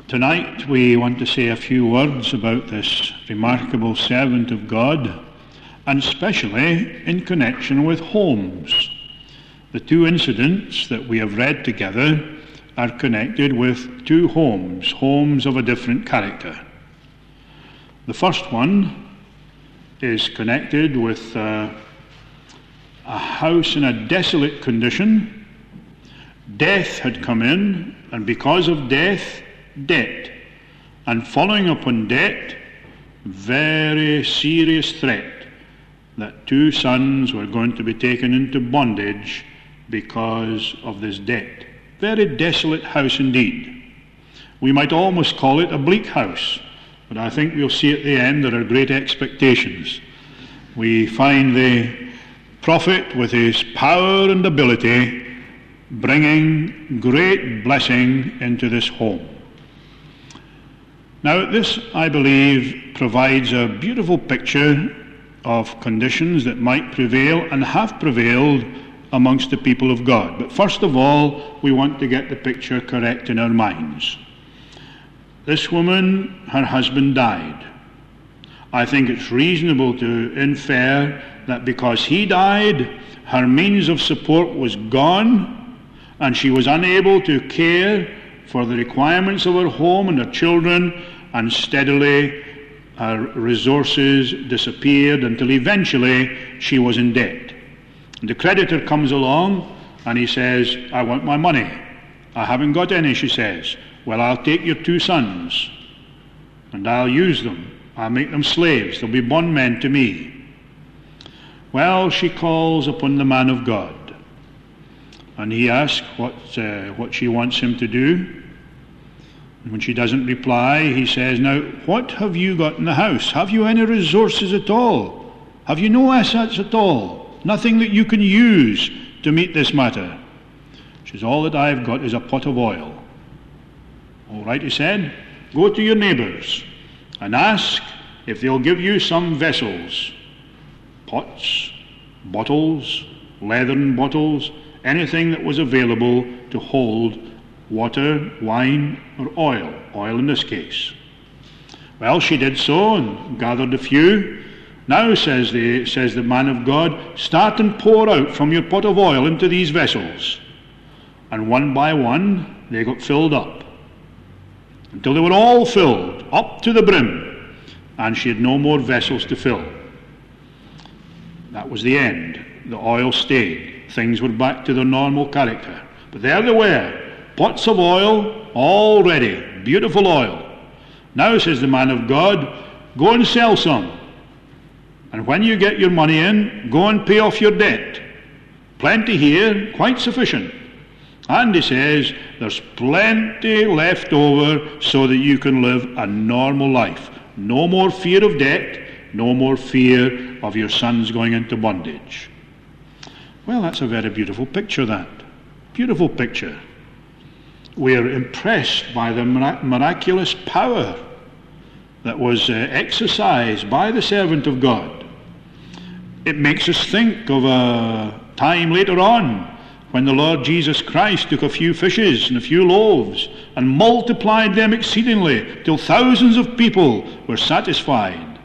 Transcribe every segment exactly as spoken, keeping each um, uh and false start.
Tonight we want to say a few words about this remarkable servant of God, and especially in connection with homes. The two incidents that we have read together are connected with two homes, homes of a different character. The first one is connected with uh, a house in a desolate condition. Death had come in, and because of death, debt. And following upon debt, very serious threat that two sons were going to be taken into bondage because of this debt. Very desolate house indeed. We might almost call it a bleak house, but I think we'll see at the end there are great expectations. We find the prophet with his power and ability bringing great blessing into this home. Now this, I believe, provides a beautiful picture of conditions that might prevail and have prevailed amongst the people of God. But first of all, we want to get the picture correct in our minds. This woman, her husband died. I think it's reasonable to infer that because he died, her means of support was gone, and she was unable to care for the requirements of her home and her children, and steadily her resources disappeared until eventually she was in debt. And the creditor comes along and he says, I want my money. I haven't got any, she says. Well, I'll take your two sons and I'll use them. I'll make them slaves. They'll be bondmen to me. Well, she calls upon the man of God, and he asks what, uh, what she wants him to do. And when she doesn't reply, he says, now, what have you got in the house? Have you any resources at all? Have you no assets at all? Nothing that you can use to meet this matter? She says, all that I've got is a pot of oil. All right, he said, go to your neighbours and ask if they'll give you some vessels, pots, bottles, leathern bottles, anything that was available to hold water, wine, or oil, oil in this case. Well, she did so and gathered a few. Now, says the, says the man of God, start and pour out from your pot of oil into these vessels. And one by one, they got filled up, until they were all filled, up to the brim, and she had no more vessels to fill. That was the end. The oil stayed. Things were back to their normal character. But there they were, pots of oil, all ready, beautiful oil. Now, says the man of God, go and sell some. And when you get your money in, go and pay off your debt. Plenty here, quite sufficient. And he says, there's plenty left over so that you can live a normal life. No more fear of debt, no more fear of your sons going into bondage. Well, that's a very beautiful picture, that. Beautiful picture. We are impressed by the miraculous power that was uh, exercised by the servant of God. It makes us think of a time later on when the Lord Jesus Christ took a few fishes and a few loaves and multiplied them exceedingly till thousands of people were satisfied.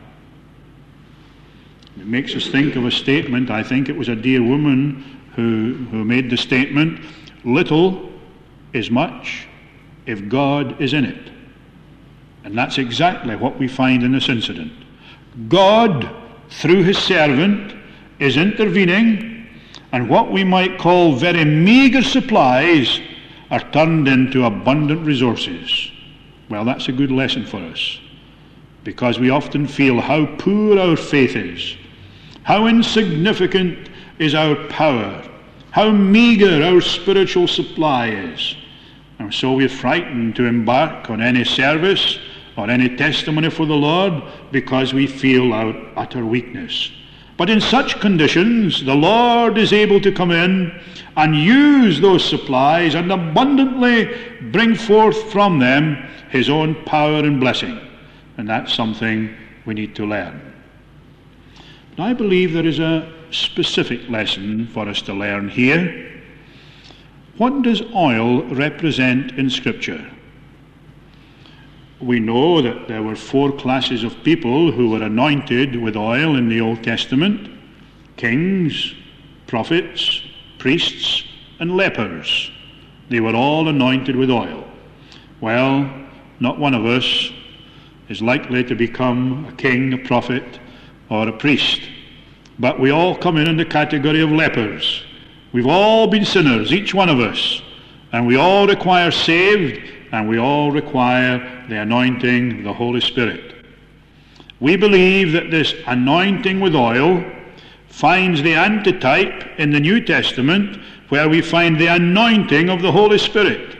It makes us think of a statement. I think it was a dear woman who, who made the statement, little is much if God is in it. And that's exactly what we find in this incident. God, through his servant, is intervening, and what we might call very meager supplies are turned into abundant resources. Well, that's a good lesson for us, because we often feel how poor our faith is, how insignificant is our power, how meager our spiritual supply is. And so we're frightened to embark on any service or any testimony for the Lord because we feel our utter weakness. But in such conditions, the Lord is able to come in and use those supplies and abundantly bring forth from them his own power and blessing. And that's something we need to learn. But I believe there is a specific lesson for us to learn here. What does oil represent in Scripture? we know that there were four classes of people who were anointed with oil in the Old Testament: kings, prophets, priests, and lepers. They were all anointed with oil. Well, not one of us is likely to become a king, a prophet, or a priest. But we all come in in the category of lepers. We've all been sinners, each one of us. And we all require saved, and we all require the anointing of the Holy Spirit. We believe that this anointing with oil finds the antitype in the New Testament, where we find the anointing of the Holy Spirit.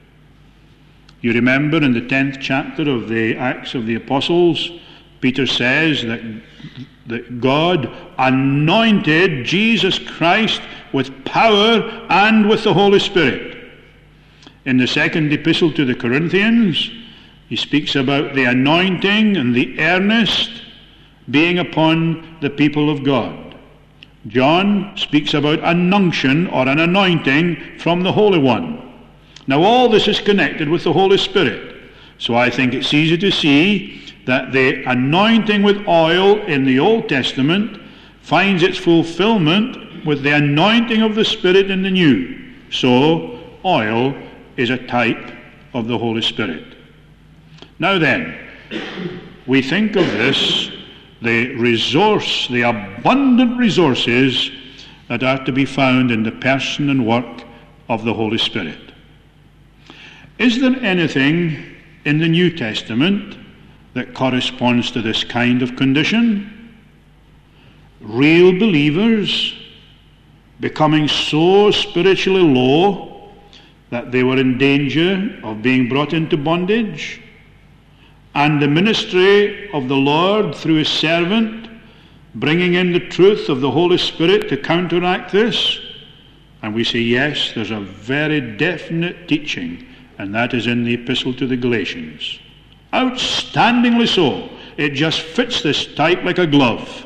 You remember in the tenth chapter of the Acts of the Apostles, Peter says that, that God anointed Jesus Christ with power and with the Holy Spirit. In the second epistle to the Corinthians, he speaks about the anointing and the earnest being upon the people of God. John speaks about an unction or an anointing from the Holy One. Now all this is connected with the Holy Spirit. So I think it's easy to see that the anointing with oil in the Old Testament finds its fulfillment with the anointing of the Spirit in the New. So oil is a type of the Holy Spirit. Now then, we think of this, the resource, the abundant resources that are to be found in the person and work of the Holy Spirit. Is there anything in the New Testament that corresponds to this kind of condition? Real believers becoming so spiritually low that they were in danger of being brought into bondage, and the ministry of the Lord through his servant bringing in the truth of the Holy Spirit to counteract this? And we say, yes, there's a very definite teaching, and that is in the Epistle to the Galatians. Outstandingly so. It just fits this type like a glove.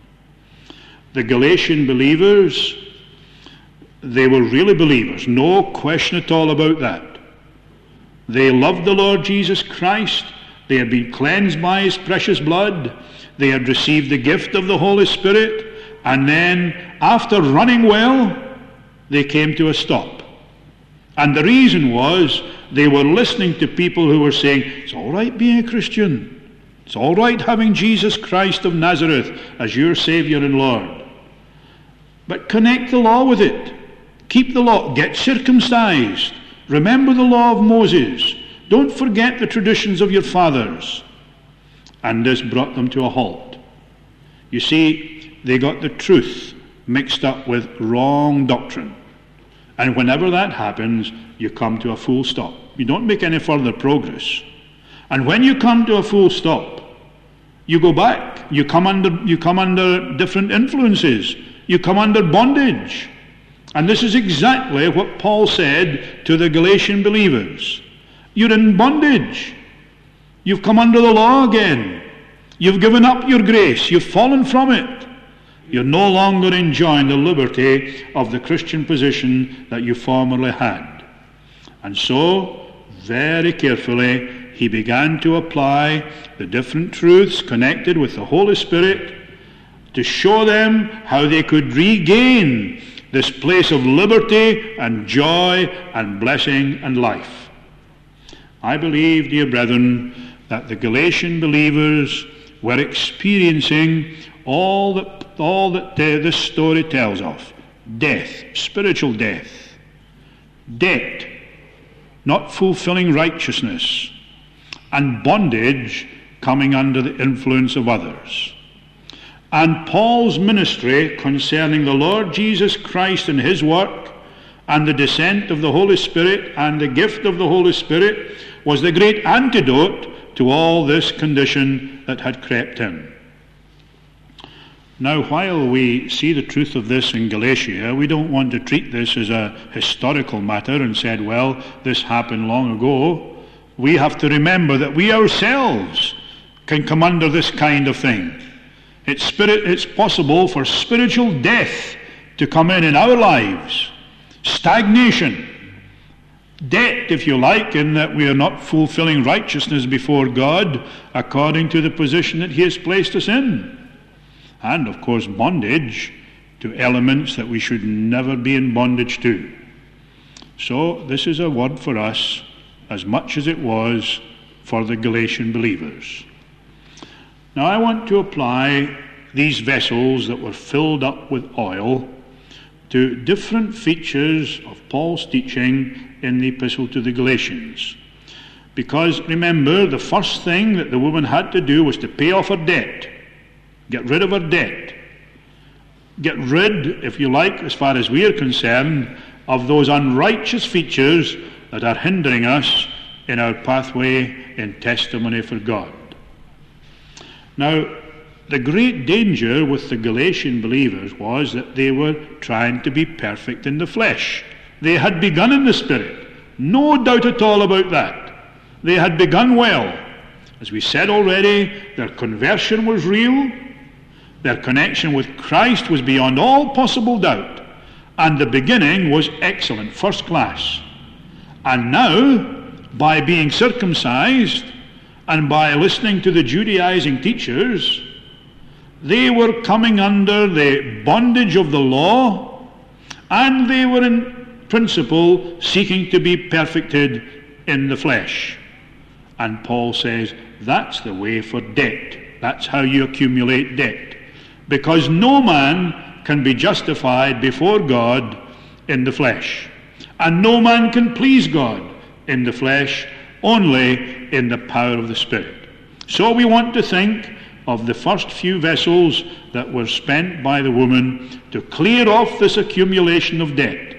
The Galatian believers, they were really believers, no question at all about that. They loved the Lord Jesus Christ. They had been cleansed by his precious blood. They had received the gift of the Holy Spirit. And then, after running well, they came to a stop. And the reason was they were listening to people who were saying, it's all right being a Christian. It's all right having Jesus Christ of Nazareth as your Savior and Lord. But connect the law with it. Keep the law. Get circumcised. Remember the law of Moses. Don't forget the traditions of your fathers. And this brought them to a halt. You see, they got the truth mixed up with wrong doctrine. And whenever that happens, you come to a full stop. You don't make any further progress. And when you come to a full stop, you go back. You come under, you come under different influences. You come under bondage. And this is exactly what Paul said to the Galatian believers. You're in bondage. You've come under the law again. You've given up your grace. You've fallen from it. You're no longer enjoying the liberty of the Christian position that you formerly had. And so, very carefully, he began to apply the different truths connected with the Holy Spirit to show them how they could regain this place of liberty and joy and blessing and life. I believe, dear brethren, that the Galatian believers were experiencing all that, all that uh, this story tells of. Death, spiritual death. Debt, not fulfilling righteousness. And bondage, coming under the influence of others. And Paul's ministry concerning the Lord Jesus Christ and his work, and the descent of the Holy Spirit and the gift of the Holy Spirit, was the great antidote to all this condition that had crept in. Now, while we see the truth of this in Galatia, we don't want to treat this as a historical matter and said, well, this happened long ago. We have to remember that we ourselves can come under this kind of thing. It's, spirit, it's possible for spiritual death to come in in our lives. Stagnation. debt, if you like, in that we are not fulfilling righteousness before God according to the position that he has placed us in. And, of course, bondage to elements that we should never be in bondage to. So this is a word for us as much as it was for the Galatian believers. Now I want to apply these vessels that were filled up with oil to different features of Paul's teaching in the Epistle to the Galatians. Because remember, the first thing that the woman had to do was to pay off her debt. Get rid of her debt. Get rid, if you like, as far as we are concerned, of those unrighteous features that are hindering us in our pathway in testimony for God. Now, the great danger with the Galatian believers was that they were trying to be perfect in the flesh. They had begun in the Spirit. No doubt at all about that. They had begun well. As we said already, their conversion was real. Their connection with Christ was beyond all possible doubt. And the beginning was excellent, first class. And now, by being circumcised and by listening to the Judaizing teachers, they were coming under the bondage of the law, and they were in principle seeking to be perfected in the flesh. And Paul says that's the way for debt. That's how you accumulate debt. Because no man can be justified before God in the flesh. And no man can please God in the flesh, only in the power of the Spirit. So we want to think of the first few vessels that were spent by the woman to clear off this accumulation of debt.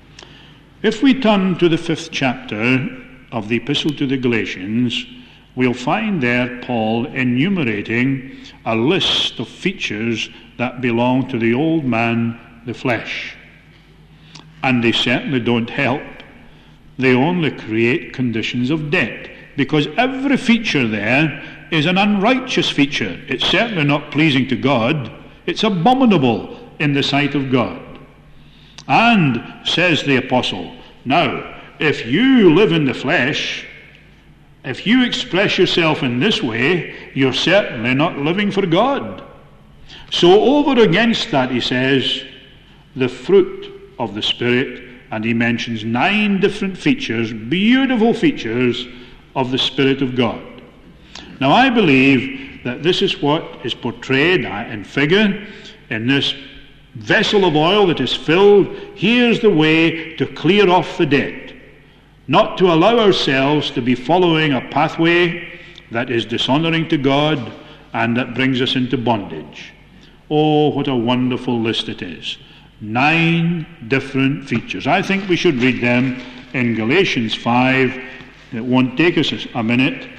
If we turn to the fifth chapter of the Epistle to the Galatians, we'll find there Paul enumerating a list of features that belong to the old man, the flesh. And they certainly don't help. They only create conditions of debt, because every feature there is an unrighteous feature. It's certainly not pleasing to God. It's abominable in the sight of God. And, says the apostle, now, if you live in the flesh, if you express yourself in this way, you're certainly not living for God. So over against that, he says, the fruit of the Spirit, and he mentions nine different features, beautiful features of the Spirit of God. Now I believe that this is what is portrayed in figure in this vessel of oil that is filled. Here's the way to clear off the debt. Not to allow ourselves to be following a pathway that is dishonoring to God and that brings us into bondage. Oh, what a wonderful list it is. Nine different features. I think we should read them in Galatians five. It won't take us a minute.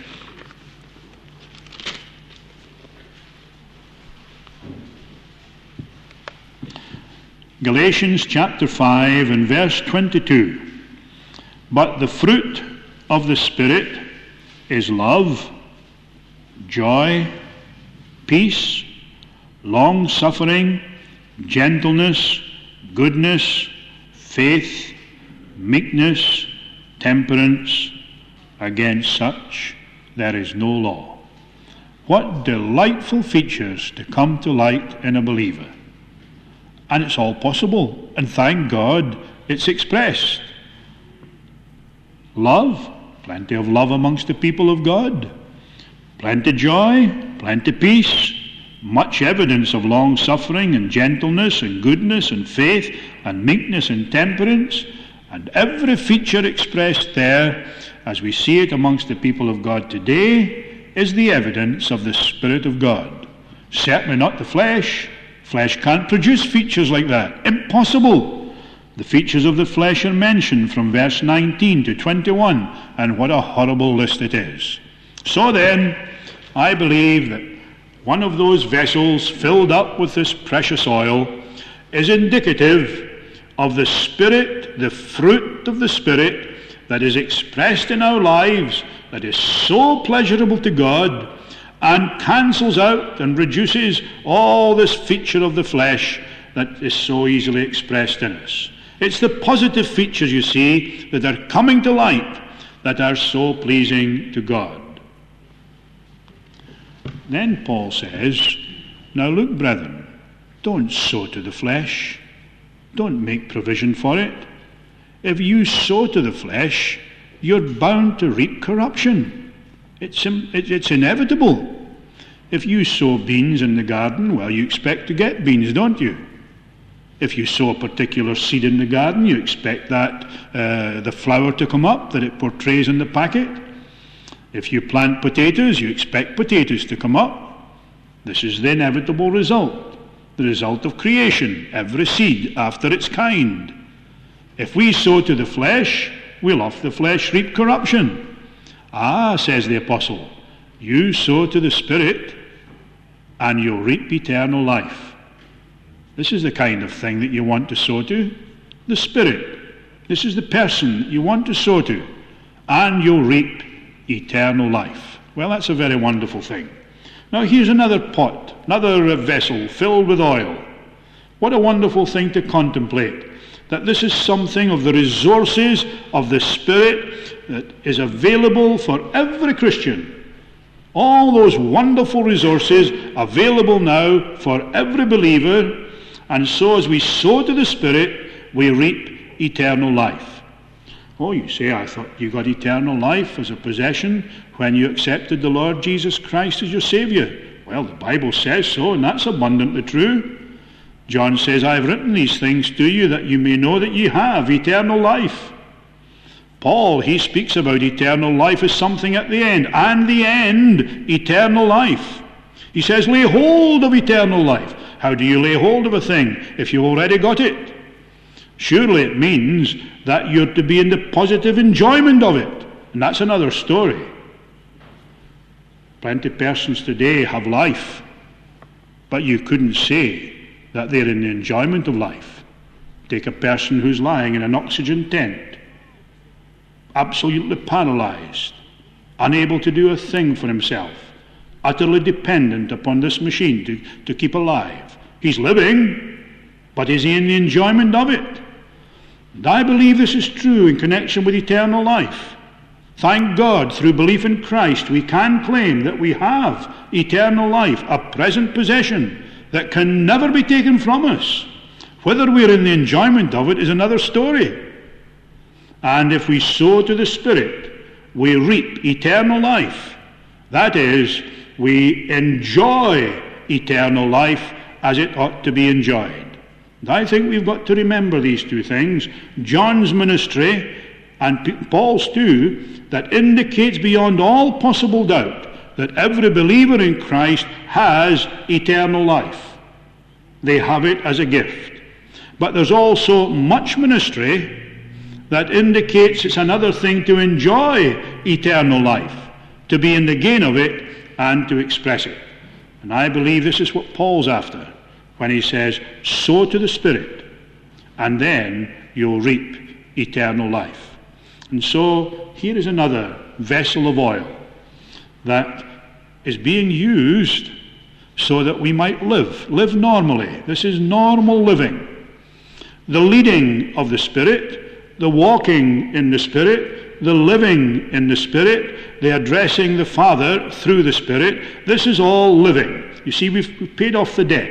Galatians chapter five and verse twenty-two. But the fruit of the Spirit is love, joy, peace, long-suffering, gentleness, goodness, faith, meekness, temperance. Against such there is no law. What delightful features to come to light in a believer. And it's all possible, and thank God it's expressed. Love, plenty of love amongst the people of God. Plenty joy, plenty peace, much evidence of long-suffering and gentleness and goodness and faith and meekness and temperance, and every feature expressed there, as we see it amongst the people of God today, is the evidence of the Spirit of God. Certainly not the flesh. Flesh can't produce features like that. Impossible. The features of the flesh are mentioned from verse nineteen to twenty-one, and what a horrible list it is. So then, I believe that one of those vessels filled up with this precious oil is indicative of the Spirit, the fruit of the Spirit that is expressed in our lives, that is so pleasurable to God, and cancels out and reduces all this feature of the flesh that is so easily expressed in us. It's the positive features, you see, that are coming to light that are so pleasing to God. Then Paul says, now look, brethren, don't sow to the flesh. Don't make provision for it. If you sow to the flesh, you're bound to reap corruption. It's, it's inevitable. If you sow beans in the garden, well, you expect to get beans, don't you? If you sow a particular seed in the garden, you expect that uh, the flower to come up that it portrays in the packet. If you plant potatoes, you expect potatoes to come up. This is the inevitable result, the result of creation, every seed after its kind. If we sow to the flesh, we'll of the flesh reap corruption. Ah, says the apostle, you sow to the Spirit, and you'll reap eternal life. This is the kind of thing that you want to sow to, the Spirit. This is the person you want to sow to, and you'll reap eternal life. Well, that's a very wonderful thing. Now here's another pot, another vessel filled with oil. What a wonderful thing to contemplate, that this is something of the resources of the Spirit that is available for every Christian. All those wonderful resources available now for every believer, and so as we sow to the Spirit, we reap eternal life. Oh, you say, I thought you got eternal life as a possession when you accepted the Lord Jesus Christ as your Saviour. Well, the Bible says so, and that's abundantly true. John says, I have written these things to you that you may know that ye have eternal life. Paul, he speaks about eternal life as something at the end, and the end, eternal life. He says, lay hold of eternal life. How do you lay hold of a thing if you've already got it? Surely it means that you're to be in the positive enjoyment of it. And that's another story. Plenty of persons today have life, but you couldn't say that they're in the enjoyment of life. Take a person who's lying in an oxygen tent, absolutely paralyzed, unable to do a thing for himself, utterly dependent upon this machine to, to keep alive. He's living, but is he in the enjoyment of it? And I believe this is true in connection with eternal life. Thank God, through belief in Christ, we can claim that we have eternal life, a present possession that can never be taken from us. Whether we're in the enjoyment of it is another story. And if we sow to the Spirit, we reap eternal life. That is, we enjoy eternal life as it ought to be enjoyed. And I think we've got to remember these two things. John's ministry, and Paul's too, that indicates beyond all possible doubt that every believer in Christ has eternal life. They have it as a gift. But there's also much ministry that indicates it's another thing to enjoy eternal life, to be in the gain of it and to express it. And I believe this is what Paul's after when he says, sow to the Spirit, and then you'll reap eternal life. And so here is another vessel of oil that is being used so that we might live, live normally. This is normal living. The leading of the Spirit, the walking in the Spirit, the living in the Spirit, the addressing the Father through the Spirit, this is all living. You see, we've paid off the debt.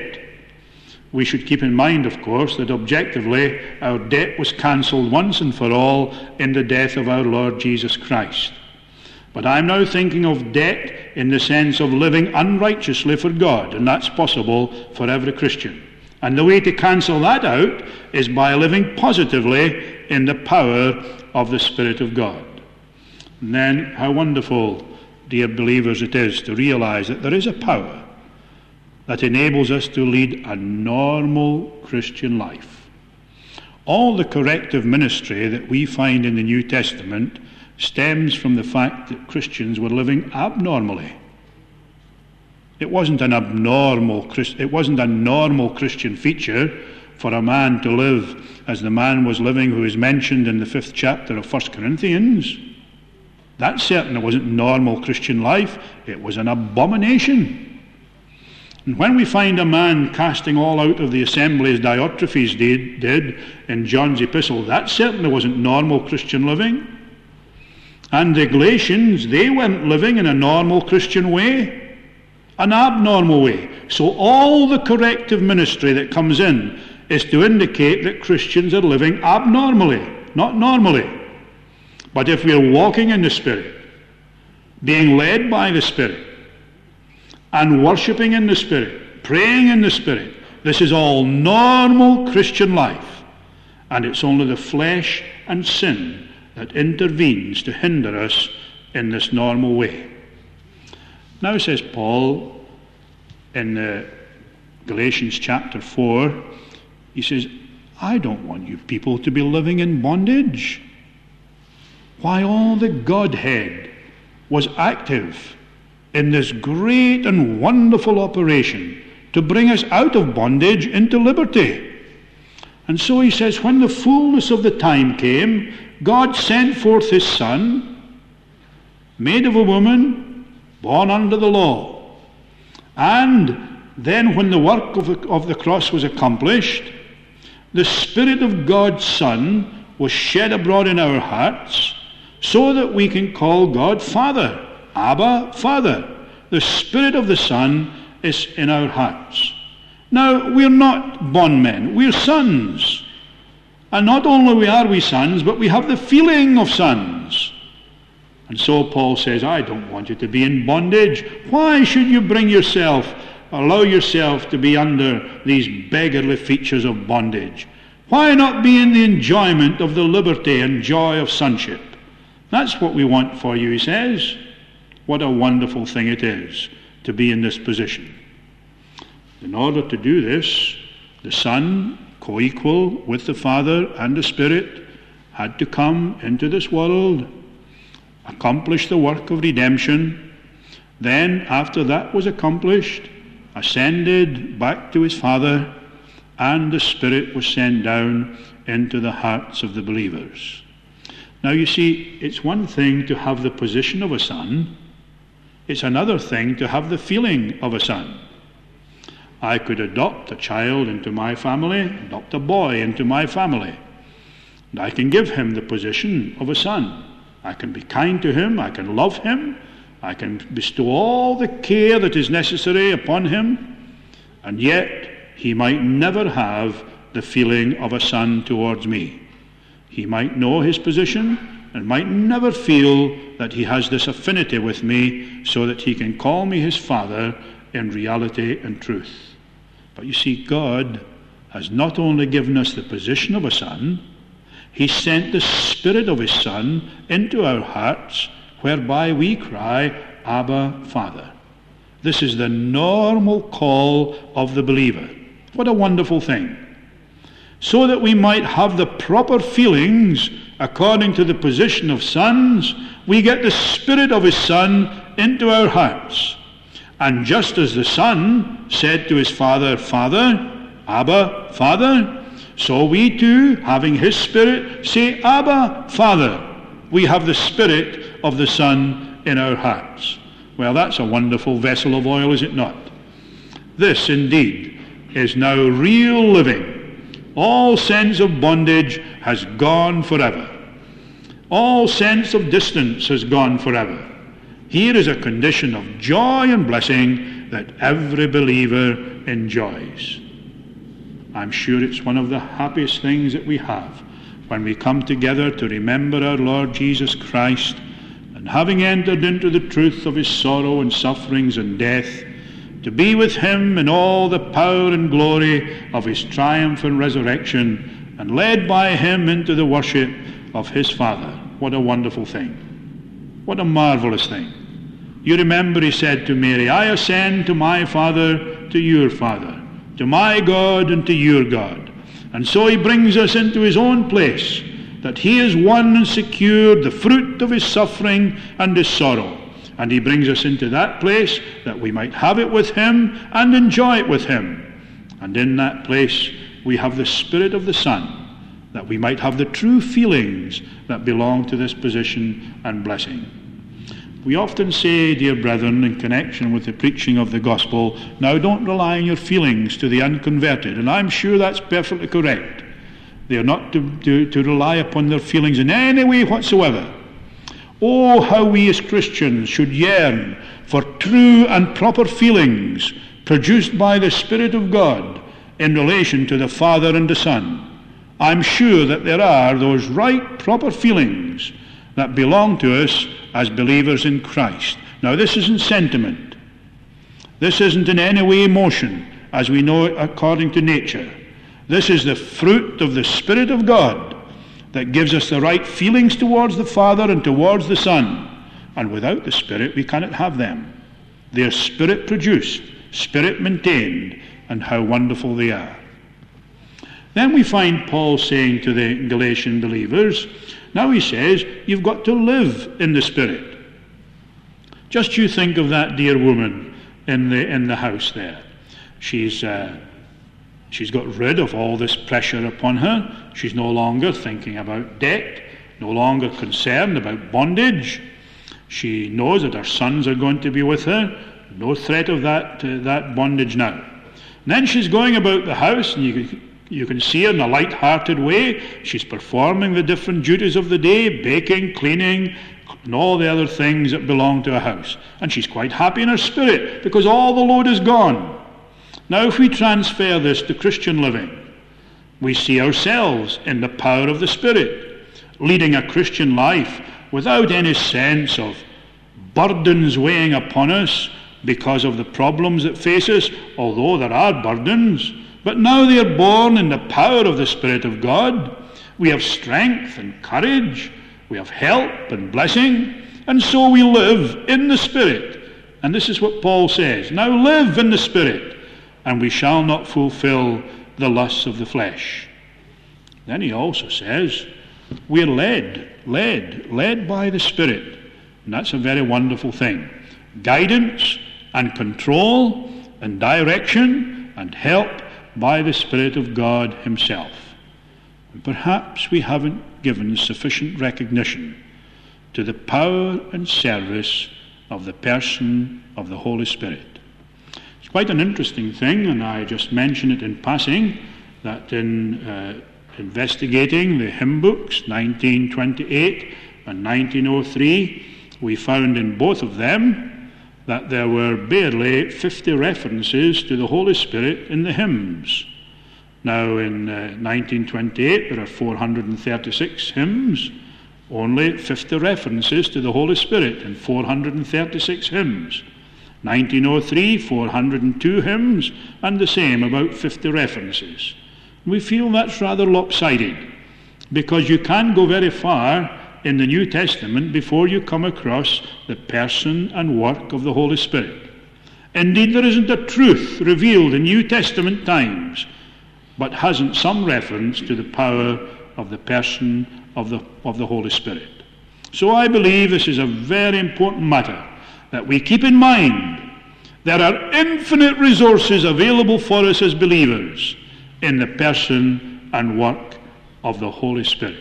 We should keep in mind, of course, that objectively our debt was cancelled once and for all in the death of our Lord Jesus Christ. But I'm now thinking of debt in the sense of living unrighteously for God, and that's possible for every Christian. And the way to cancel that out is by living positively in the power of the Spirit of God. And then how wonderful, dear believers, it is to realize that there is a power that enables us to lead a normal Christian life. All the corrective ministry that we find in the New Testament stems from the fact that Christians were living abnormally. It wasn't an abnormal, it wasn't a normal Christian feature for a man to live as the man was living who is mentioned in the fifth chapter of First Corinthians. That certainly wasn't normal Christian life. It was an abomination. And when we find a man casting all out of the assembly as Diotrephes did, did in John's epistle, that certainly wasn't normal Christian living. And the Galatians, they weren't living in a normal Christian way, an abnormal way. So all the corrective ministry that comes in is to indicate that Christians are living abnormally, not normally. But if we are walking in the Spirit, being led by the Spirit, and worshipping in the Spirit, praying in the Spirit, this is all normal Christian life. And it's only the flesh and sin that intervenes to hinder us in this normal way. Now, says Paul in uh, Galatians chapter four, he says, I don't want you people to be living in bondage. Why, all the Godhead was active in this great and wonderful operation to bring us out of bondage into liberty. And so he says, when the fullness of the time came, God sent forth his Son, made of a woman, born under the law. And then when the work of the, of the cross was accomplished, the Spirit of God's Son was shed abroad in our hearts, so that we can call God Father. Abba, Father. The Spirit of the Son is in our hearts. Now, we're not bondmen, we're sons. And not only are we sons, but we have the feeling of sons. And so Paul says, I don't want you to be in bondage. Why should you bring yourself, allow yourself to be under these beggarly features of bondage? Why not be in the enjoyment of the liberty and joy of sonship? That's what we want for you, he says. What a wonderful thing it is to be in this position. In order to do this, the Son, co-equal with the Father and the Spirit, had to come into this world, accomplish the work of redemption, then, after that was accomplished, ascended back to his Father, and the Spirit was sent down into the hearts of the believers. Now, you see, it's one thing to have the position of a son. It's another thing to have the feeling of a son. I could adopt a child into my family, adopt a boy into my family, and I can give him the position of a son. I can be kind to him, I can love him, I can bestow all the care that is necessary upon him, and yet he might never have the feeling of a son towards me. He might know his position and might never feel that he has this affinity with me so that he can call me his father in reality and truth. But you see, God has not only given us the position of a son, he sent the Spirit of his Son into our hearts, whereby we cry, Abba, Father. This is the normal call of the believer. What a wonderful thing. So that we might have the proper feelings according to the position of sons, we get the Spirit of his Son into our hearts. And just as the Son said to his Father, Father, Abba, Father, so we too, having his Spirit, say, Abba, Father. We have the Spirit of the Son in our hearts. Well, that's a wonderful vessel of oil, is it not? This, indeed, is now real living. All sense of bondage has gone forever. All sense of distance has gone forever. Here is a condition of joy and blessing that every believer enjoys. I'm sure it's one of the happiest things that we have when we come together to remember our Lord Jesus Christ, and having entered into the truth of his sorrow and sufferings and death, to be with him in all the power and glory of his triumph and resurrection, and led by him into the worship of his Father. What a wonderful thing. What a marvelous thing. You remember he said to Mary, I ascend to my Father, to your Father, to my God and to your God. And so he brings us into his own place, that he has won and secured the fruit of his suffering and his sorrow. And he brings us into that place that we might have it with him and enjoy it with him. And in that place we have the Spirit of the Son, that we might have the true feelings that belong to this position and blessing. We often say, dear brethren, in connection with the preaching of the gospel, now don't rely on your feelings to the unconverted. And I'm sure that's perfectly correct. They are not to, to, to rely upon their feelings in any way whatsoever. Oh, how we as Christians should yearn for true and proper feelings produced by the Spirit of God in relation to the Father and the Son. I'm sure that there are those right, proper feelings that belong to us as believers in Christ. Now, this isn't sentiment. This isn't in any way emotion, as we know it according to nature. This is the fruit of the Spirit of God that gives us the right feelings towards the Father and towards the Son. And without the Spirit, we cannot have them. They are Spirit-produced, Spirit-maintained, and how wonderful they are. Then we find Paul saying to the Galatian believers, now he says, you've got to live in the Spirit. Just you think of that dear woman in the in the house there. She's uh, she's got rid of all this pressure upon her. She's no longer thinking about debt, no longer concerned about bondage. She knows that her sons are going to be with her. No threat of that uh, that bondage now. And then she's going about the house, and you can, you can see her in a light-hearted way. She's performing the different duties of the day, baking, cleaning, and all the other things that belong to a house. And she's quite happy in her spirit because all the load is gone. Now, if we transfer this to Christian living, we see ourselves in the power of the Spirit, leading a Christian life without any sense of burdens weighing upon us because of the problems that face us, although there are burdens. But now they are born in the power of the Spirit of God. We have strength and courage. We have help and blessing. And so we live in the Spirit. And this is what Paul says. Now live in the Spirit, and we shall not fulfill the lusts of the flesh. Then he also says, we're led, led, led by the Spirit. And that's a very wonderful thing. Guidance and control and direction and help by the Spirit of God himself. And perhaps we haven't given sufficient recognition to the power and service of the person of the Holy Spirit. It's quite an interesting thing, and I just mention it in passing, that in uh, investigating the hymn books, nineteen twenty-eight and nineteen oh three, we found in both of them that there were barely fifty references to the Holy Spirit in the hymns. Now in uh, nineteen twenty-eight there are four hundred thirty-six hymns, only fifty references to the Holy Spirit in four hundred thirty-six hymns. nineteen oh three, four hundred two hymns, and the same, about fifty references. We feel that's rather lopsided, because you can go very far in the New Testament before you come across the person and work of the Holy Spirit. Indeed, there isn't a truth revealed in New Testament times but hasn't some reference to the power of the person of the, of the Holy Spirit. So I believe this is a very important matter that we keep in mind. There are infinite resources available for us as believers in the person and work of the Holy Spirit.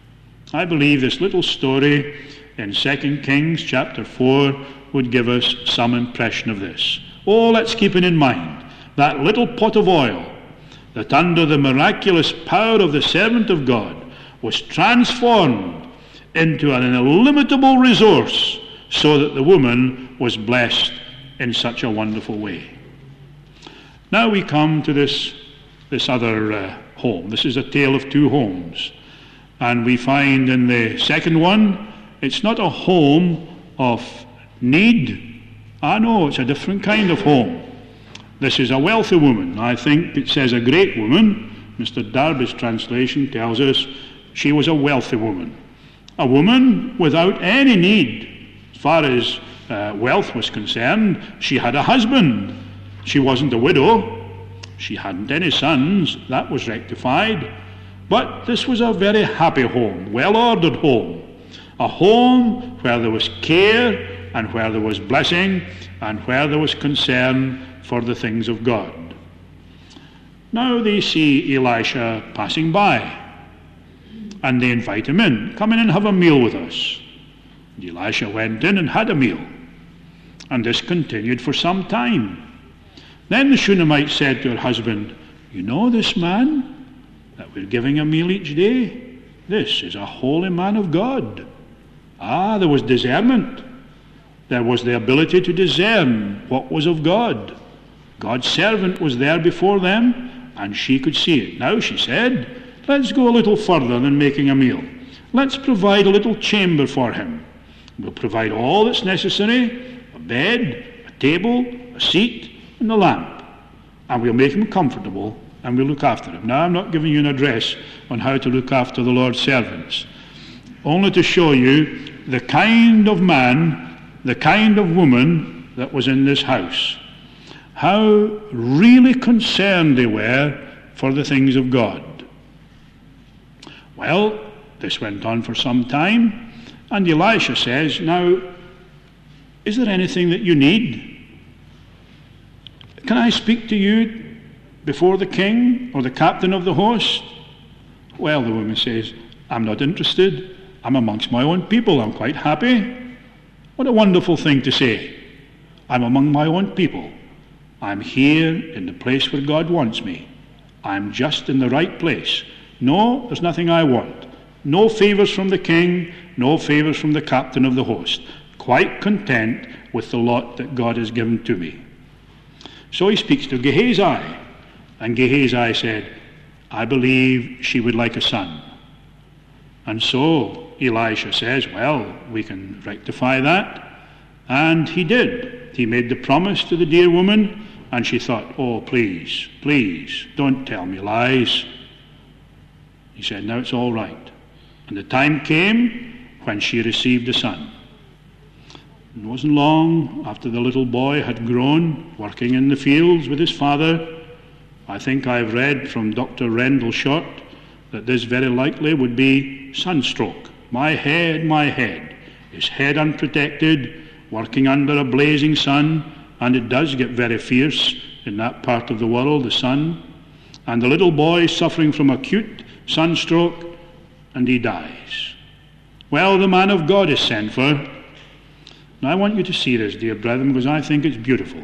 I believe this little story in Second Kings chapter four would give us some impression of this. Oh, let's keep it in mind, that little pot of oil that under the miraculous power of the servant of God was transformed into an illimitable resource, so that the woman was blessed in such a wonderful way. Now we come to this, this other uh, home. This is a tale of two homes. And we find in the second one, it's not a home of need. Ah, no, it's a different kind of home. This is a wealthy woman. I think it says a great woman. Mister Darby's translation tells us she was a wealthy woman. A woman without any need. As far as uh, wealth was concerned, she had a husband. She wasn't a widow. She hadn't any sons. That was rectified. But this was a very happy home, well-ordered home. A home where there was care and where there was blessing and where there was concern for the things of God. Now they see Elisha passing by, and they invite him in. Come in and have a meal with us. And Elisha went in and had a meal. And this continued for some time. Then the Shunammite said to her husband, "You know this man that we're giving a meal each day? This is a holy man of God." Ah, there was discernment. There was the ability to discern what was of God. God's servant was there before them, and she could see it. Now she said, "Let's go a little further than making a meal. Let's provide a little chamber for him. We'll provide all that's necessary, a bed, a table, a seat, and a lamp. And we'll make him comfortable, and we'll look after him." Now, I'm not giving you an address on how to look after the Lord's servants, only to show you the kind of man, the kind of woman that was in this house. How really concerned they were for the things of God. Well, this went on for some time, and Elisha says, "Now, is there anything that you need? Can I speak to you before the king or the captain of the host?" Well, the woman says, "I'm not interested. I'm amongst my own people. I'm quite happy." What a wonderful thing to say. I'm among my own people. I'm here in the place where God wants me. I'm just in the right place. No, there's nothing I want. No favors from the king, no favors from the captain of the host. Quite content with the lot that God has given to me. So he speaks to Gehazi, and Gehazi said, "I believe she would like a son." And so Elisha says, "Well, we can rectify that." And he did. He made the promise to the dear woman, and she thought, "Oh, please, please, don't tell me lies." He said, "Now it's all right." And the time came when she received a son. It wasn't long after the little boy had grown, working in the fields with his father. I think I've read from Doctor Rendleshot that this very likely would be sunstroke. My head, my head. His head unprotected, working under a blazing sun, and it does get very fierce in that part of the world, the sun. And the little boy is suffering from acute sunstroke, and he dies. Well, the man of God is sent for. Now I want you to see this, dear brethren, because I think it's beautiful.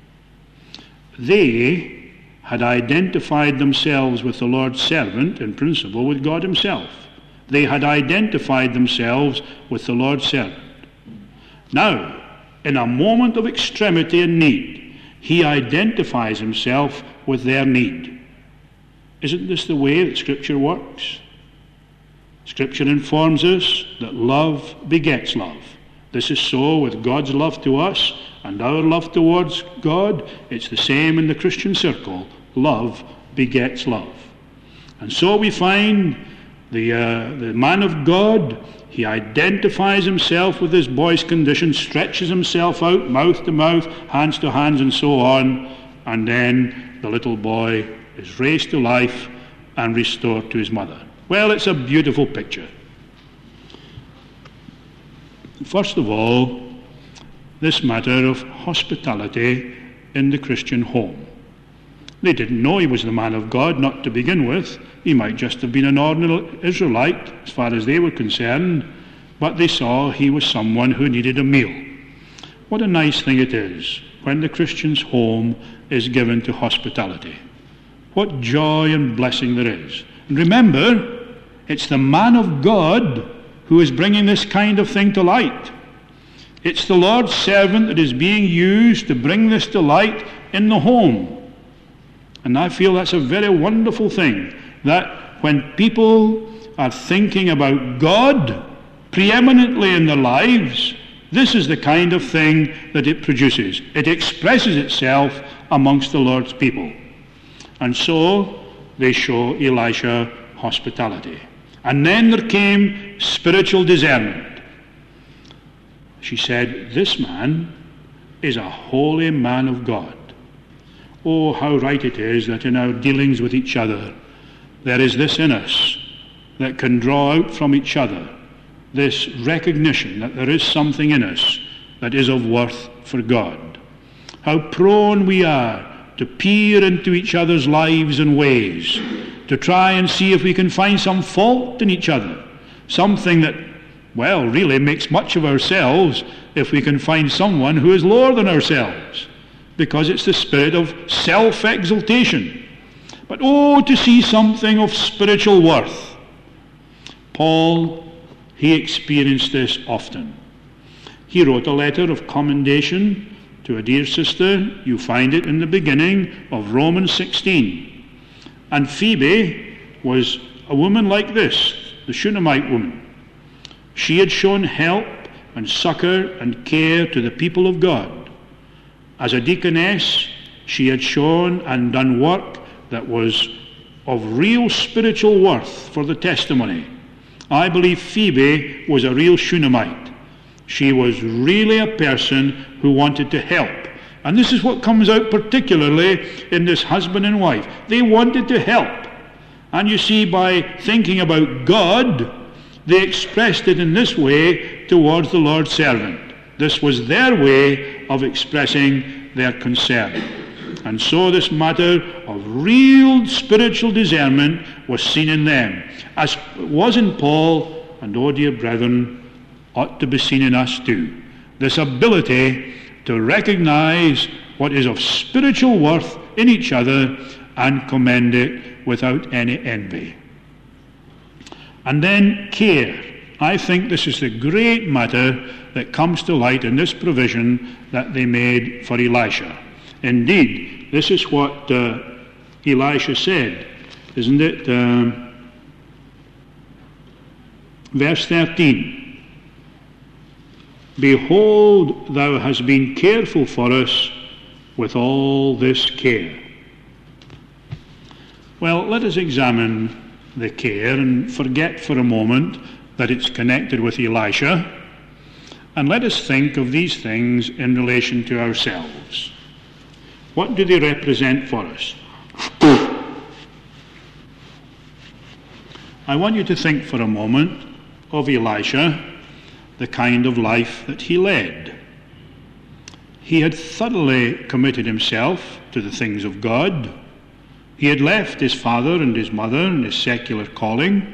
They had identified themselves with the Lord's servant, in principle with God himself. They had identified themselves with the Lord's servant. Now, in a moment of extremity and need, he identifies himself with their need. Isn't this the way that Scripture works? Scripture informs us that love begets love. This is so with God's love to us and our love towards God. It's the same in the Christian circle. Love begets love. And so we find the, uh, the man of God, he identifies himself with this boy's condition, stretches himself out, mouth to mouth, hands to hands, and so on. And then the little boy is raised to life and restored to his mother. Well, it's a beautiful picture. First of all, this matter of hospitality in the Christian home. They didn't know he was the man of God, not to begin with. He might just have been an ordinary Israelite, as far as they were concerned, but they saw he was someone who needed a meal. What a nice thing it is when the Christian's home is given to hospitality. What joy and blessing there is. And remember, it's the man of God who is bringing this kind of thing to light. It's the Lord's servant that is being used to bring this to light in the home. And I feel that's a very wonderful thing, that when people are thinking about God preeminently in their lives, this is the kind of thing that it produces. It expresses itself amongst the Lord's people. And so they show Elisha hospitality. And then there came spiritual discernment. She said, "This man is a holy man of God." Oh, how right it is that in our dealings with each other, there is this in us that can draw out from each other this recognition that there is something in us that is of worth for God. How prone we are to peer into each other's lives and ways, to try and see if we can find some fault in each other, something that well, really makes much of ourselves if we can find someone who is lower than ourselves, because it's the spirit of self-exaltation. But oh, to see something of spiritual worth. Paul, he experienced this often. He wrote a letter of commendation to a dear sister. You find it in the beginning of Romans sixteen. And Phoebe was a woman like this, the Shunammite woman. She had shown help and succor and care to the people of God. As a deaconess, she had shown and done work that was of real spiritual worth for the testimony. I believe Phoebe was a real Shunammite. She was really a person who wanted to help. And this is what comes out particularly in this husband and wife. They wanted to help. And you see, by thinking about God, they expressed it in this way towards the Lord's servant. This was their way of expressing their concern. And so this matter of real spiritual discernment was seen in them, as it was in Paul, and oh dear brethren, ought to be seen in us too. This ability to recognize what is of spiritual worth in each other and commend it without any envy. And then care. I think this is the great matter that comes to light in this provision that they made for Elisha. Indeed, this is what uh, Elisha said, isn't it? Uh, verse thirteen. Behold, thou hast been careful for us with all this care. Well, let us examine the care and forget for a moment that it's connected with Elisha, and let us think of these things in relation to ourselves. What do they represent for us? I want you to think for a moment of Elisha, the kind of life that he led. He had thoroughly committed himself to the things of God. He had left his father and his mother and his secular calling,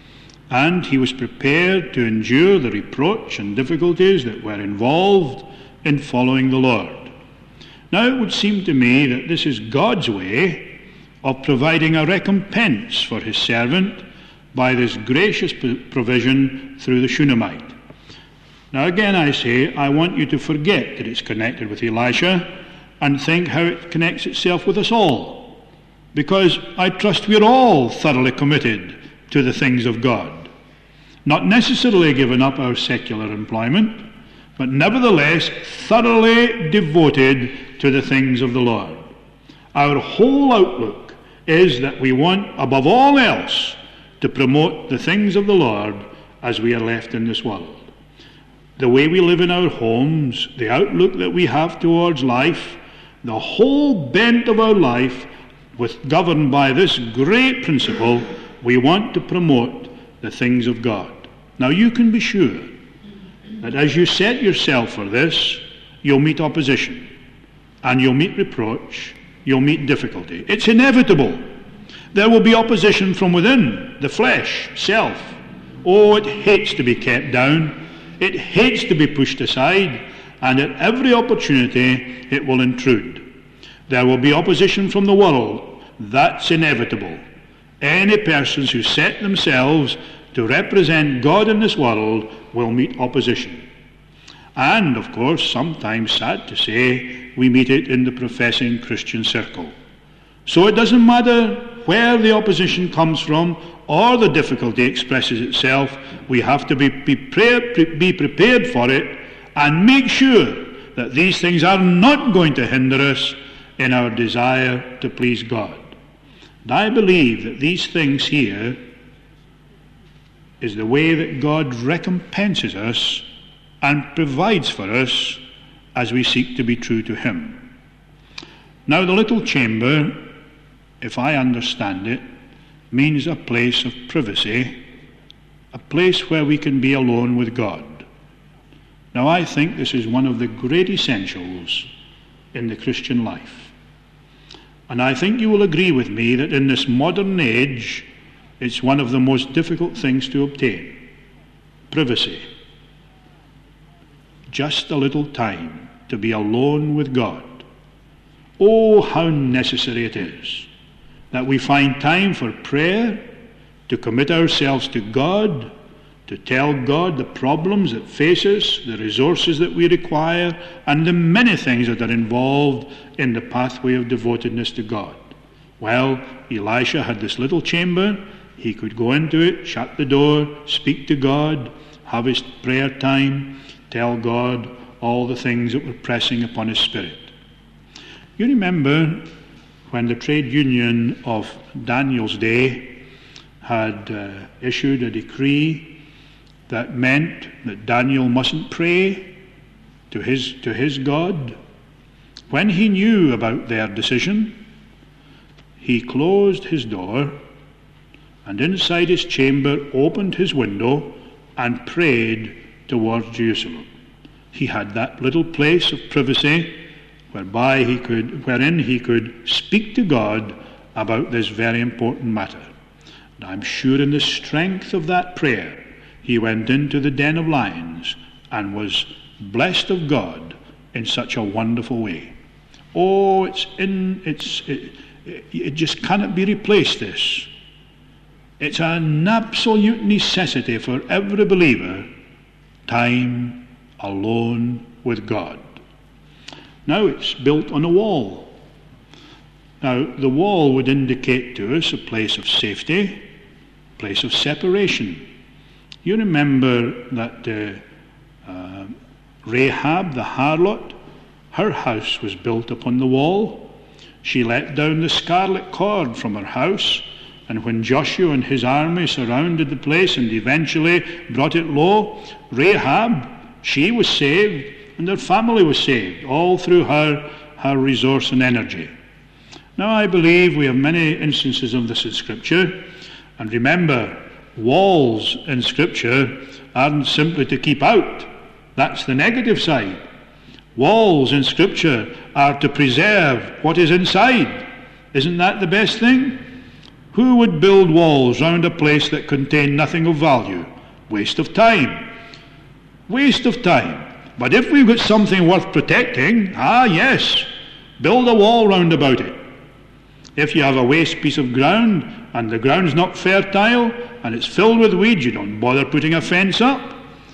and he was prepared to endure the reproach and difficulties that were involved in following the Lord. Now it would seem to me that this is God's way of providing a recompense for his servant by this gracious provision through the Shunammite. Now again I say, I want you to forget that it's connected with Elisha and think how it connects itself with us all. Because I trust we're all thoroughly committed to the things of God. Not necessarily given up our secular employment, but nevertheless thoroughly devoted to the things of the Lord. Our whole outlook is that we want, above all else, to promote the things of the Lord as we are left in this world. The way we live in our homes, the outlook that we have towards life, the whole bent of our life, with governed by this great principle, we want to promote the things of God. Now you can be sure that as you set yourself for this, you'll meet opposition, and you'll meet reproach, you'll meet difficulty. It's inevitable. There will be opposition from within, the flesh, self. Oh, it hates to be kept down. It hates to be pushed aside, and at every opportunity it will intrude. There will be opposition from the world. That's inevitable. Any persons who set themselves to represent God in this world will meet opposition. And, of course, sometimes, sad to say, we meet it in the professing Christian circle. So it doesn't matter where the opposition comes from or the difficulty expresses itself, we have to be, be, pre- be prepared for it and make sure that these things are not going to hinder us in our desire to please God. And I believe that these things here is the way that God recompenses us and provides for us as we seek to be true to Him. Now the little chamber, if I understand it, means a place of privacy, a place where we can be alone with God. Now I think this is one of the great essentials in the Christian life. And I think you will agree with me that in this modern age, it's one of the most difficult things to obtain. privacy. Just a little time to be alone with God. Oh, how necessary it is that we find time for prayer, to commit ourselves to God, to tell God the problems that face us, the resources that we require, and the many things that are involved in the pathway of devotedness to God. Well, Elisha had this little chamber. He could go into it, shut the door, speak to God, have his prayer time, tell God all the things that were pressing upon his spirit. You remember when the trade union of Daniel's day had uh, issued a decree that meant that Daniel mustn't pray to his, to his God? When he knew about their decision, he closed his door and inside his chamber opened his window and prayed towards Jerusalem. He had that little place of privacy whereby he could, wherein he could speak to God about this very important matter. And I'm sure in the strength of that prayer, he went into the den of lions and was blessed of God in such a wonderful way. Oh, it's in, it's, it, it just cannot be replaced, this. It's an absolute necessity for every believer, time alone with God. Now it's built on a wall. Now the wall would indicate to us a place of safety, a place of separation. You remember that uh, uh, Rahab, the harlot, her house was built upon the wall. She let down the scarlet cord from her house, and when Joshua and his army surrounded the place and eventually brought it low, Rahab, she was saved, and her family was saved, all through her, her resource and energy. Now I believe we have many instances of this in Scripture, and remember, walls in Scripture aren't simply to keep out. That's the negative side. Walls in Scripture are to preserve what is inside. Isn't that the best thing? Who would build walls round a place that contained nothing of value? Waste of time. Waste of time. But if we've got something worth protecting, ah yes, build a wall round about it. If you have a waste piece of ground and the ground's not fertile and it's filled with weeds, you don't bother putting a fence up.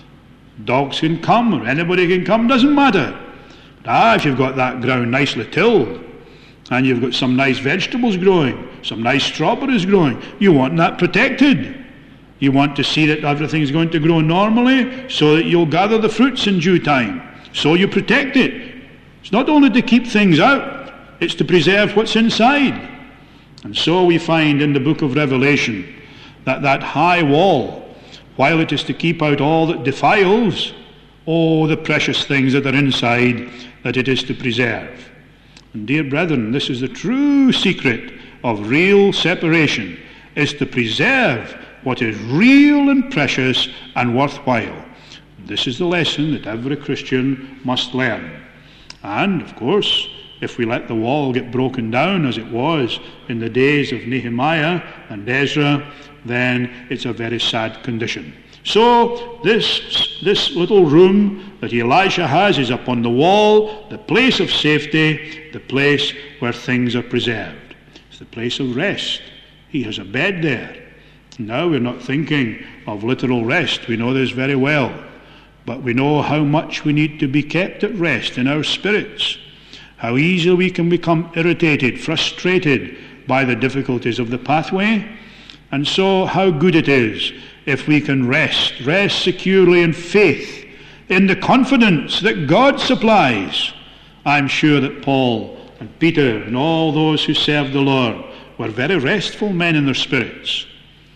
Dogs can come or anybody can come, doesn't matter. But ah, if you've got that ground nicely tilled and you've got some nice vegetables growing, some nice strawberries growing, you want that protected. You want to see that everything's going to grow normally so that you'll gather the fruits in due time. So you protect it. It's not only to keep things out, it's to preserve what's inside. And so we find in the book of Revelation that that high wall, while it is to keep out all that defiles, oh, the precious things that are inside, that it is to preserve. And dear brethren, this is the true secret of real separation, is to preserve what is real and precious and worthwhile. This is the lesson that every Christian must learn. And, of course, if we let the wall get broken down as it was in the days of Nehemiah and Ezra, then it's a very sad condition. So this, this little room that Elisha has is up on the wall, the place of safety, the place where things are preserved. It's the place of rest. He has a bed there. Now we're not thinking of literal rest. We know this very well. But we know how much we need to be kept at rest in our spirits. How easily we can become irritated, frustrated by the difficulties of the pathway. And so how good it is if we can rest, rest securely in faith, in the confidence that God supplies. I'm sure that Paul and Peter and all those who served the Lord were very restful men in their spirits.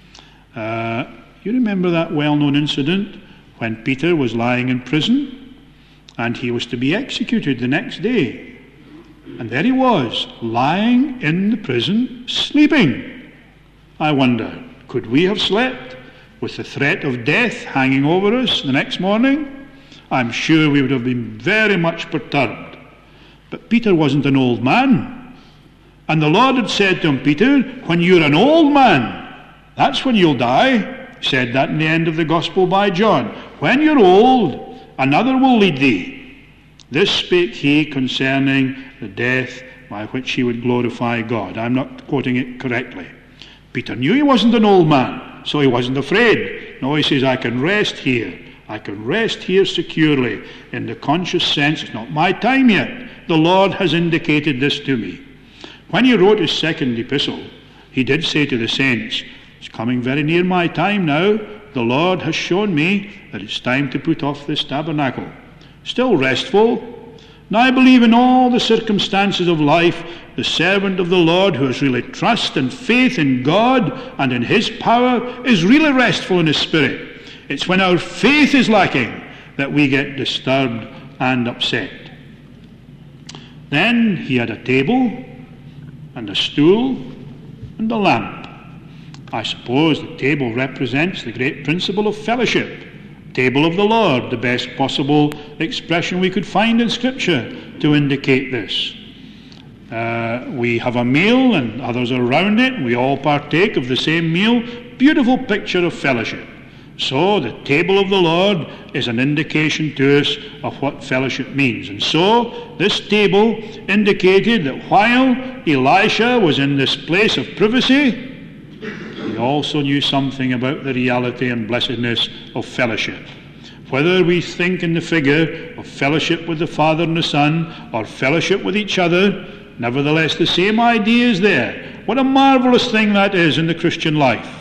Uh, you remember that well-known incident when Peter was lying in prison and he was to be executed the next day. And there he was, lying in the prison, sleeping. I wonder, could we have slept with the threat of death hanging over us the next morning? I'm sure we would have been very much perturbed. But Peter wasn't an old man. And the Lord had said to him, Peter, when you're an old man, that's when you'll die. said that in the end of the Gospel by John. When you're old, another will lead thee. This spake he concerning the death by which he would glorify God. I'm not quoting it correctly. Peter knew he wasn't an old man, so he wasn't afraid. No, he says, I can rest here. I can rest here securely in the conscious sense it's not my time yet. The Lord has indicated this to me. When he wrote his second epistle, he did say to the saints, it's coming very near my time now. The Lord has shown me that it's time to put off this tabernacle. Still restful. Now I believe in all the circumstances of life, the servant of the Lord who has really trust and faith in God and in his power is really restful in his spirit. It's when our faith is lacking that we get disturbed and upset. Then he had a table and a stool and a lamp. I suppose the table represents the great principle of fellowship. Table of the Lord, the best possible expression we could find in Scripture to indicate this. Uh, we have a meal and others are around it. We all partake of the same meal. Beautiful picture of fellowship. So the table of the Lord is an indication to us of what fellowship means. And so this table indicated that while Elisha was in this place of privacy, he also knew something about the reality and blessedness of fellowship. Whether we think in the figure of fellowship with the Father and the Son or fellowship with each other, nevertheless the same idea is there. What a marvelous thing that is in the Christian life.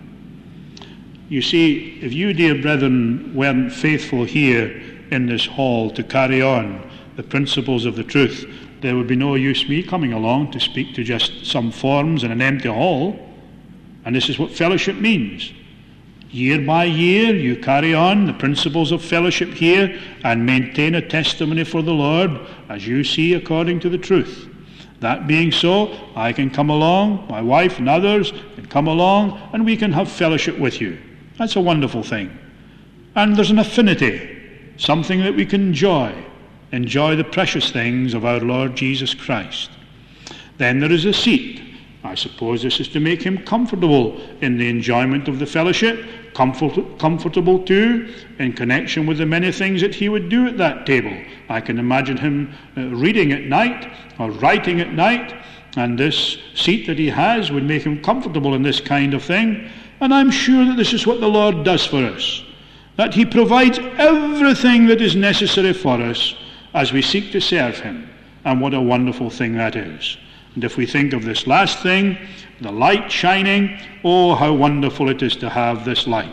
You see, if you, dear brethren, weren't faithful here in this hall to carry on the principles of the truth, there would be no use me coming along to speak to just some forms in an empty hall. And this is what fellowship means. Year by year, you carry on the principles of fellowship here and maintain a testimony for the Lord as you see according to the truth. That being so, I can come along, my wife and others can come along, and we can have fellowship with you. That's a wonderful thing. And there's an affinity, something that we can enjoy, enjoy the precious things of our Lord Jesus Christ. Then there is a seat. I suppose this is to make him comfortable in the enjoyment of the fellowship, comfort, comfortable too in connection with the many things that he would do at that table. I can imagine him uh, reading at night or writing at night, and this seat that he has would make him comfortable in this kind of thing. And I'm sure that this is what the Lord does for us, that he provides everything that is necessary for us as we seek to serve him. And what a wonderful thing that is. And if we think of this last thing, the light shining, oh, how wonderful it is to have this light.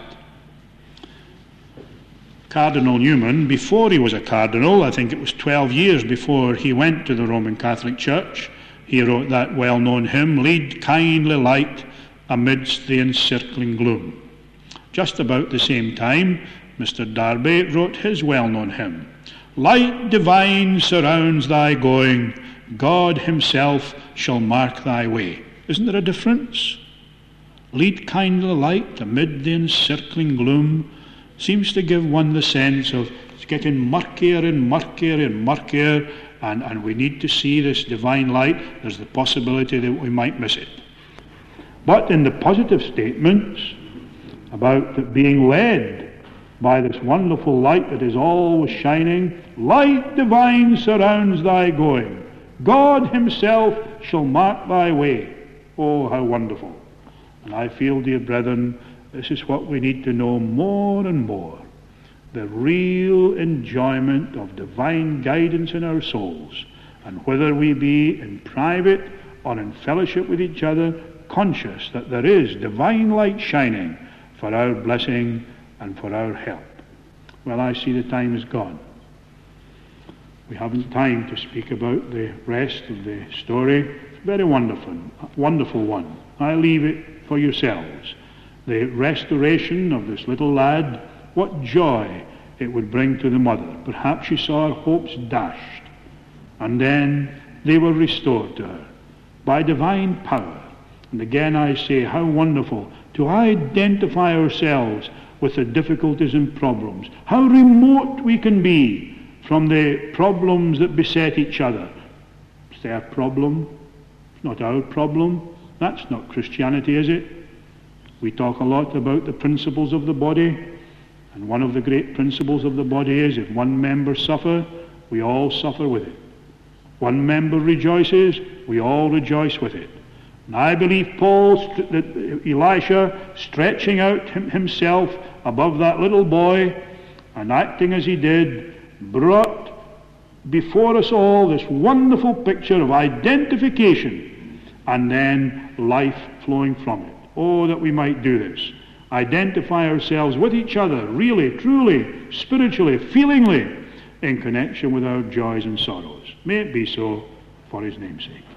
Cardinal Newman, before he was a cardinal, I think it was twelve years before he went to the Roman Catholic Church, he wrote that well-known hymn, Lead Kindly Light Amidst the Encircling Gloom. Just about the same time, Mister Darby wrote his well-known hymn, Light divine surrounds thy going, God himself shall mark thy way. Isn't there a difference? Lead kindly light amid the encircling gloom seems to give one the sense of it's getting murkier and murkier and murkier, and, and we need to see this divine light. There's the possibility that we might miss it. But in the positive statements about being led by this wonderful light that is always shining, light divine surrounds thy going. God himself shall mark thy way. Oh, how wonderful. And I feel, dear brethren, this is what we need to know more and more. The real enjoyment of divine guidance in our souls. And whether we be in private or in fellowship with each other, conscious that there is divine light shining for our blessing and for our help. Well, I see the time is gone. We haven't time to speak about the rest of the story. It's a very wonderful, wonderful one. I leave it for yourselves. The restoration of this little lad, what joy it would bring to the mother. Perhaps she saw her hopes dashed, and then they were restored to her by divine power. And again I say, how wonderful to identify ourselves with the difficulties and problems. How remote we can be from the problems that beset each other. It's their problem, it's not our problem. That's not Christianity, is it? We talk a lot about the principles of the body, and one of the great principles of the body is if one member suffer, we all suffer with it. One member rejoices, we all rejoice with it. And I believe Paul, that Elisha, stretching out himself above that little boy and acting as he did, brought before us all this wonderful picture of identification and then life flowing from it. Oh, that we might do this. Identify ourselves with each other, really, truly, spiritually, feelingly, in connection with our joys and sorrows. May it be so for his name's sake.